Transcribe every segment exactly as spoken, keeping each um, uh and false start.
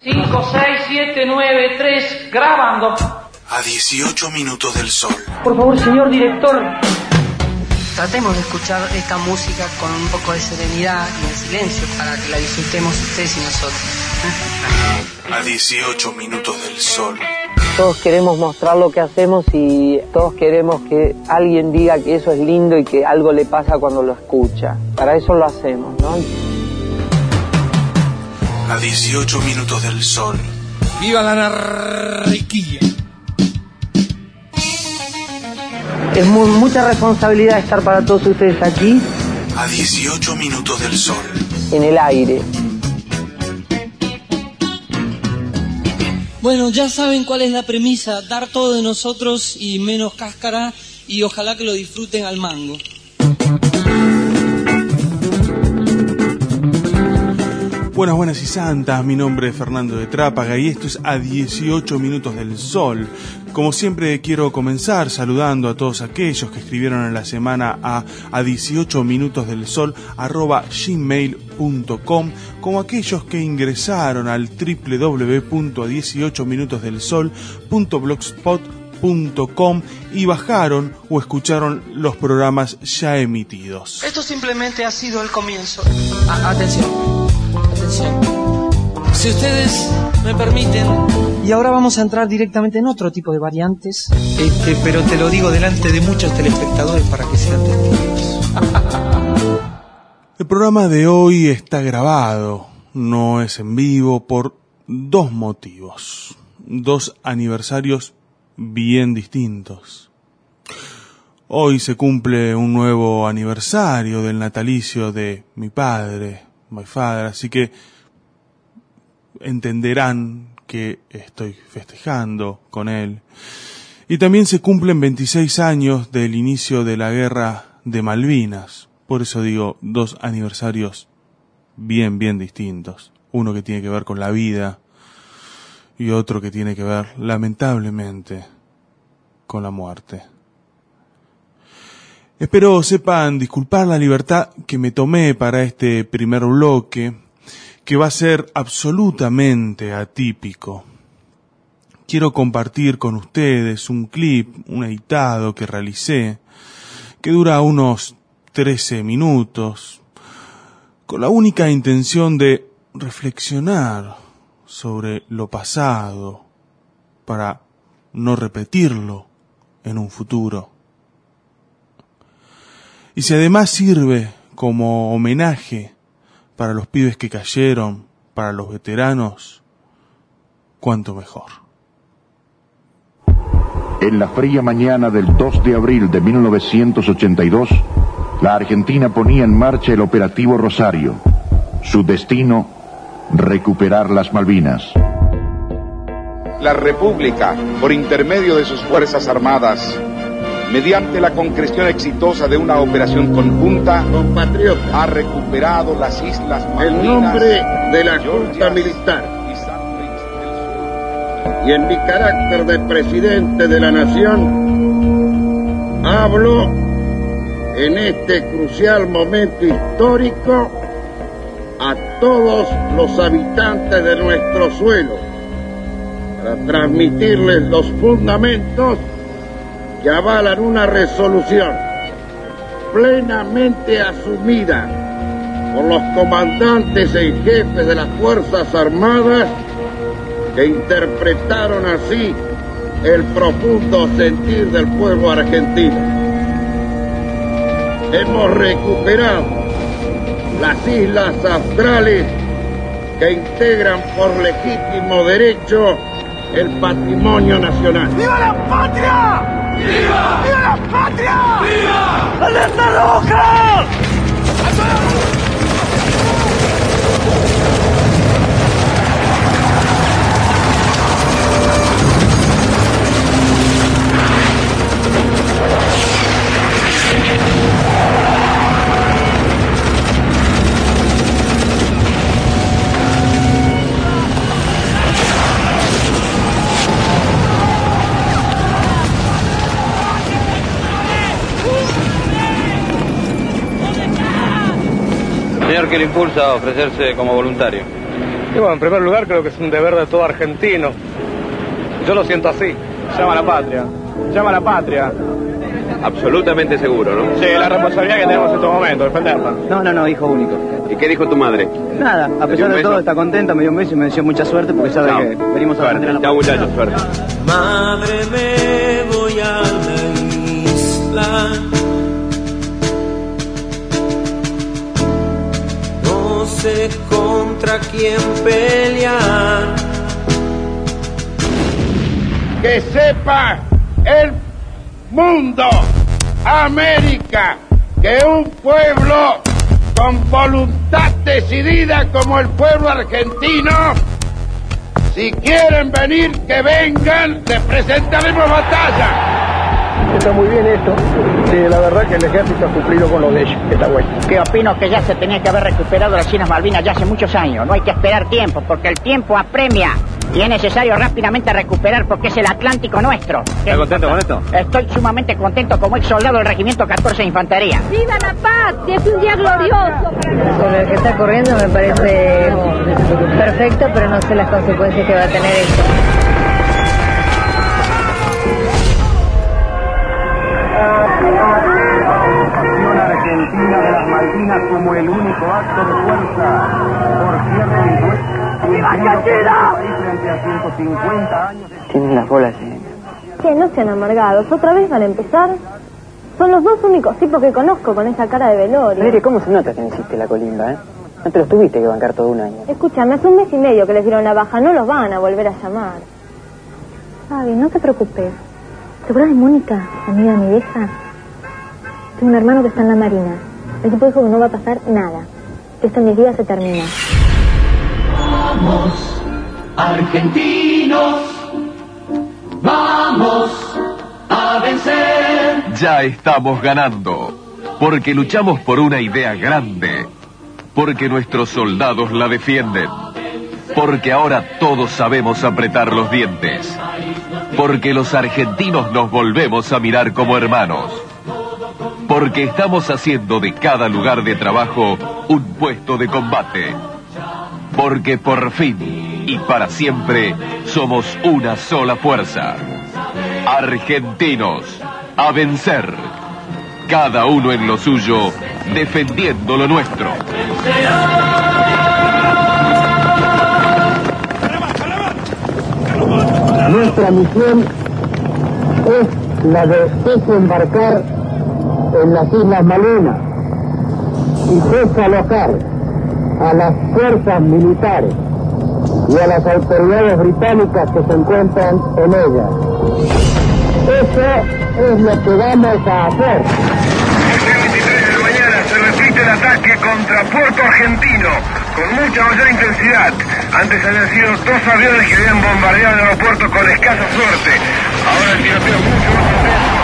cinco, seis, siete, nueve, tres, grabando. A dieciocho minutos del sol. Por favor, señor director. Tratemos de escuchar esta música con un poco de serenidad y de silencio para que la disfrutemos ustedes y nosotros. A dieciocho minutos del sol. Todos queremos mostrar lo que hacemos y todos queremos que alguien diga que eso es lindo y que algo le pasa cuando lo escucha. Para eso lo hacemos, ¿no? A dieciocho minutos del sol. ¡Viva la anarquía! Es muy, mucha responsabilidad estar para todos ustedes aquí. A dieciocho minutos del sol. En el aire. Bueno, ya saben cuál es la premisa, dar todo de nosotros y menos cáscara, y ojalá que lo disfruten al mango. Buenas, buenas y santas, mi nombre es Fernando de Trápaga y esto es A dieciocho minutos del sol. Como siempre quiero comenzar saludando a todos aquellos que escribieron en la semana a a dieciocho minutos del sol arroba gmail punto com, como aquellos que ingresaron al doble u doble u doble u punto dieciocho minutos del sol punto blogspot punto com y bajaron o escucharon los programas ya emitidos. Esto simplemente ha sido el comienzo. A- atención, atención. Si ustedes me permiten. Y ahora vamos a entrar directamente en otro tipo de variantes. Este, pero te lo digo delante de muchos telespectadores para que sean testigos. El programa de hoy está grabado, no es en vivo, por dos motivos. Dos aniversarios bien distintos. Hoy se cumple un nuevo aniversario del natalicio de mi padre, my father, así que entenderán que estoy festejando con él. Y también se cumplen veintiséis años del inicio de la guerra de Malvinas. Por eso digo, dos aniversarios bien, bien distintos. Uno que tiene que ver con la vida y otro que tiene que ver, lamentablemente, con la muerte. Espero sepan disculpar la libertad que me tomé para este primer bloque, que va a ser absolutamente atípico. Quiero compartir con ustedes un clip, un editado que realicé, que dura unos trece minutos, con la única intención de reflexionar sobre lo pasado, para no repetirlo en un futuro. Y si además sirve como homenaje para los pibes que cayeron, para los veteranos, cuánto mejor. En la fría mañana del dos de abril de mil novecientos ochenta y dos, la Argentina ponía en marcha el operativo Rosario. Su destino, recuperar las Malvinas. La República, por intermedio de sus Fuerzas Armadas, mediante la concreción exitosa de una operación conjunta, compatriota, ha recuperado las Islas Malvinas, el nombre de la Junta Militar, y en mi carácter de presidente de la Nación, hablo en este crucial momento histórico a todos los habitantes de nuestro suelo, para transmitirles los fundamentos que avalan una resolución plenamente asumida por los comandantes en jefes de las Fuerzas Armadas, que interpretaron así el profundo sentir del pueblo argentino. Hemos recuperado las islas australes que integran por legítimo derecho el patrimonio nacional. ¡Viva la patria! ¡Viva! ¡Viva la patria! ¡Viva! ¡Alerta roja! Señor, que le impulsa a ofrecerse como voluntario. Y bueno, en primer lugar creo que es un deber de todo argentino. Yo lo siento así. Llama a la patria. Llama a la patria. Absolutamente seguro, ¿no? Sí, la responsabilidad que tenemos en estos momentos, defenderla. No, no, no, hijo único. ¿Y qué dijo tu madre? Nada, a pesar de todo está contenta, me dio un beso y me deseó mucha suerte porque sabe Chao. que venimos a Suerte. la Chao, muchachos, suerte. Madre, me voy a la isla. No sé contra quién pelear. Que sepa el mundo, América, que un pueblo con voluntad decidida como el pueblo argentino, si quieren venir, que vengan, les presentaremos batalla. Está muy bien esto. Sí, la verdad que el ejército ha cumplido con lo de ellos. Está bueno. Que opino que ya se tenía que haber recuperado las Islas Malvinas ya hace muchos años. No hay que esperar tiempo, porque el tiempo apremia. Y es necesario rápidamente recuperar porque es el Atlántico nuestro. ¿Estás contento con esto? Estoy sumamente contento como ex soldado del Regimiento catorce de Infantería. ¡Viva la paz! ¡Que es un día glorioso! Sobre el que está corriendo me parece perfecto, pero no sé las consecuencias que va a tener esto. Argentina de las Malvinas como el único acto de fuerza por cierre impuesto. ¡Viva Argentina! Frente a ciento cincuenta años. Tienen las bolas llenas. Que no sean amargados, otra vez van a empezar. Son los dos únicos tipos que conozco con esa cara de velorio. Mire, ¿cómo se nota que no hiciste la colimba, eh? No te los tuviste que bancar todo un año. Escúchame, hace un mes y medio que les dieron la baja, no los van a volver a llamar. Fabi, no te preocupes. ¿Te acuerdas de Mónica, amiga de mi vieja? Tengo un hermano que está en la marina. El tipo dijo que no va a pasar nada. Que esto en diez días se termina. Vamos, argentinos, vamos a vencer. Ya estamos ganando, porque luchamos por una idea grande, porque nuestros soldados la defienden, porque ahora todos sabemos apretar los dientes, porque los argentinos nos volvemos a mirar como hermanos, porque estamos haciendo de cada lugar de trabajo un puesto de combate, porque por fin y para siempre somos una sola fuerza. Argentinos, a vencer, cada uno en lo suyo, defendiendo lo nuestro. Nuestra misión es la de desembarcar en las Islas Malvinas y desalojar a las fuerzas militares y a las autoridades británicas que se encuentran en ellas. Eso es lo que vamos a hacer. once veintitrés de la mañana se repite el ataque contra Puerto Argentino con mucha mayor intensidad. Antes habían sido dos aviones que habían bombardeado el aeropuerto con escasa suerte. Ahora el tiroteo es mucho más intenso.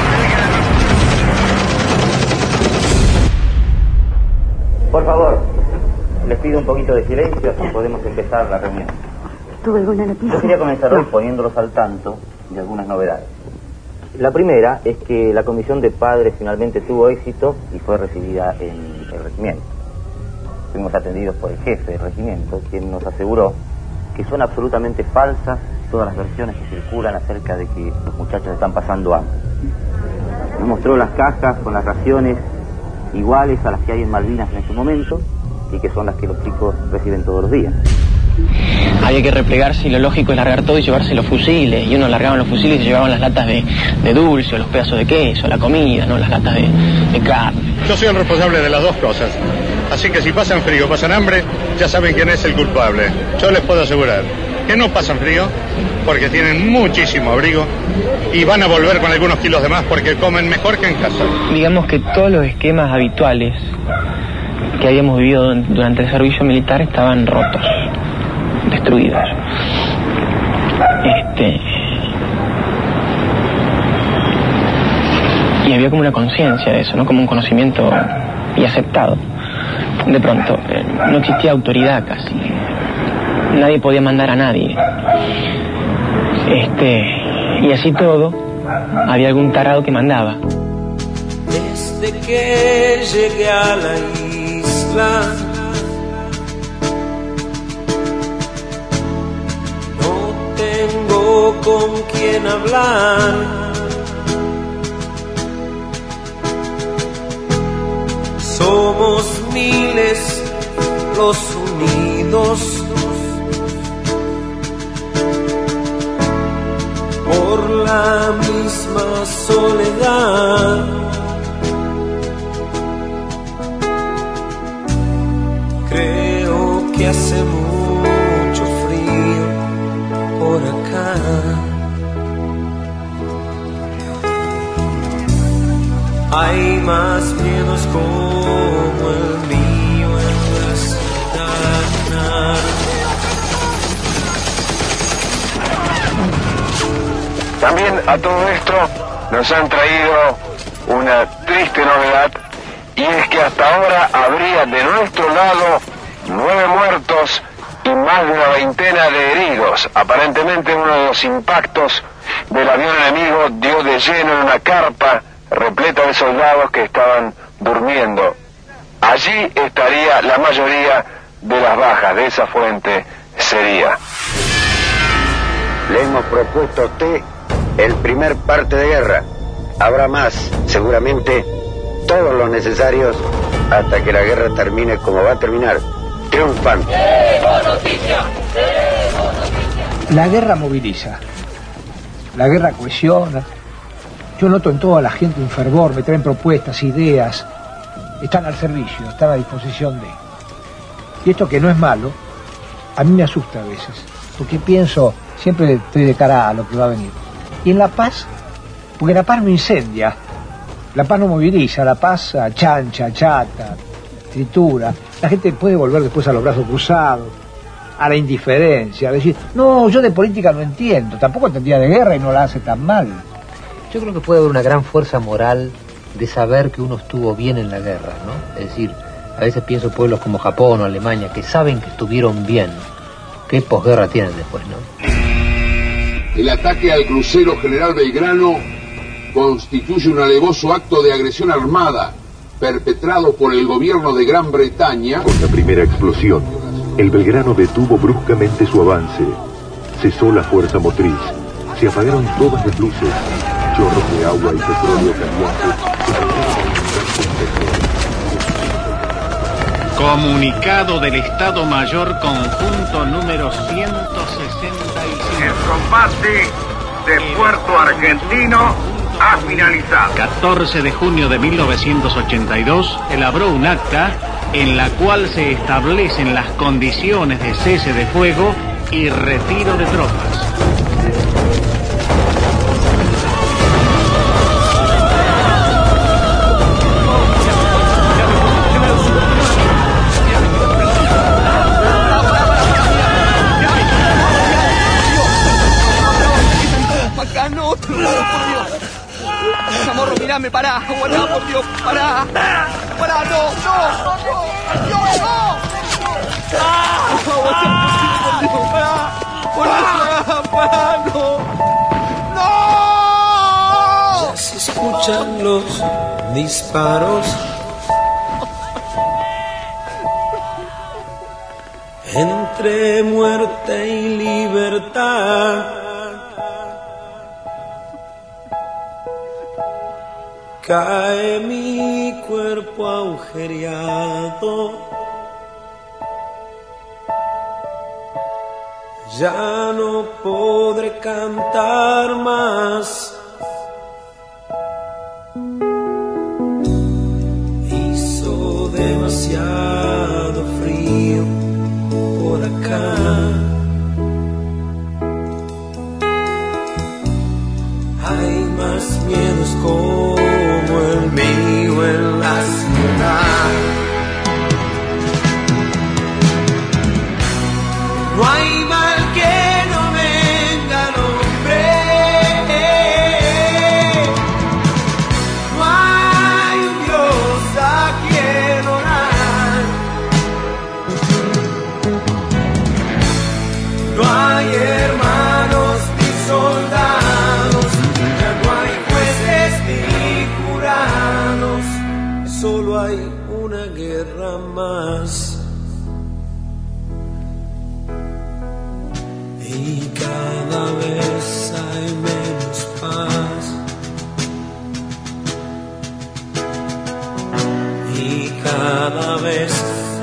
Por favor, les pido un poquito de silencio, así podemos empezar la reunión. ¿Tuve alguna noticia? Yo quería comenzar hoy poniéndolos al tanto de algunas novedades. La primera es que la comisión de padres finalmente tuvo éxito y fue recibida en el regimiento. Fuimos atendidos por el jefe del regimiento, quien nos aseguró que son absolutamente falsas todas las versiones que circulan acerca de que los muchachos están pasando hambre. Nos mostró las cajas con las raciones iguales a las que hay en Malvinas en este momento y que son las que los chicos reciben todos los días. Había que replegarse y lo lógico es largar todo y llevarse los fusiles. Y uno largaba los fusiles y se llevaban las latas de, de dulce, o los pedazos de queso, la comida, no las latas de, de carne. Yo soy el responsable de las dos cosas. Así que si pasan frío, pasan hambre, ya saben quién es el culpable. Yo les puedo asegurar que no pasan frío porque tienen muchísimo abrigo y van a volver con algunos kilos de más porque comen mejor que en casa. Digamos que todos los esquemas habituales que habíamos vivido durante el servicio militar estaban rotos, destruidos. Este... Y había como una conciencia de eso, ¿no? Como un conocimiento y aceptado. De pronto, eh, no existía autoridad casi. Nadie podía mandar a nadie. Este... Y así todo, había algún tarado que mandaba. Desde que llegué a la isla, tengo con quién hablar. Somos miles los unidos por la misma soledad. Creo que hace mucho frío por acá. Hay más miedos como el mío en la ciudad. También a todo esto nos han traído una triste novedad, y es que hasta ahora habría de nuestro lado nueve muertos y más de una veintena de heridos. Aparentemente uno de los impactos del avión enemigo dio de lleno en una carpa repleta de soldados que estaban durmiendo. Allí estaría la mayoría de las bajas, de esa fuente sería. Le hemos propuesto a usted el primer parte de guerra. Habrá más, seguramente, todos los necesarios hasta que la guerra termine como va a terminar, triunfante. La guerra moviliza, la guerra cohesiona. Yo noto en toda la gente un fervor, me traen propuestas, ideas, están al servicio, están a disposición de. Y esto, que no es malo, a mí me asusta a veces, porque pienso, siempre estoy de cara a lo que va a venir. Y en la paz, porque la paz no incendia, la paz no moviliza, la paz achancha, chata, tritura. La gente puede volver después a los brazos cruzados, a la indiferencia, a decir, no, yo de política no entiendo, tampoco entendía de guerra y no la hace tan mal. Yo creo que puede haber una gran fuerza moral de saber que uno estuvo bien en la guerra, ¿no? Es decir, a veces pienso en pueblos como Japón o Alemania que saben que estuvieron bien. ¿Qué posguerra tienen después, no? El ataque al crucero General Belgrano constituye un alevoso acto de agresión armada perpetrado por el gobierno de Gran Bretaña. Con la primera explosión, el Belgrano detuvo bruscamente su avance. Cesó la fuerza motriz. Se apagaron todas las luces. Chorros de agua y petróleo caliente. Comunicado del Estado Mayor Conjunto número ciento sesenta y cinco. El combate de Puerto Argentino ha finalizado. catorce de junio de mil novecientos ochenta y dos, elaboró un acta en la cual se establecen las condiciones de cese de fuego y retiro de tropas. Chamorro, mirame, pará, aguantá, por Dios, pará, pará, no, no, no, Dios, no, ah, aguantá, por Dios, pará, por Dios, pará, no, no. Ya se escuchan los disparos entre muerte y libertad. Cae mi cuerpo agujereado, ya no podré cantar más. Hizo demasiado frío por acá. Hay más miedos como el mío en la ciudad. No hay mal que no venga nombre. No hay un Dios a quien orar. No hay hermanos ni soldados. Ya no hay jueces ni curados. Solo hay una guerra más. Y cada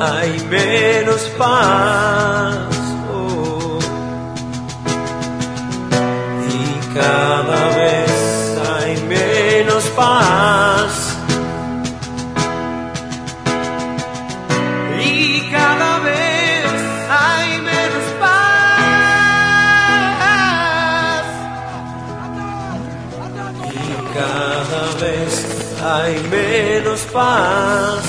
hay menos paz. Oh. Y cada vez hay menos paz. Y cada vez hay menos paz. Y cada vez hay menos paz.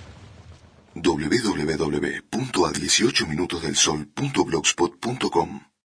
w w w punto a dieciocho minutos del sol punto blogspot punto com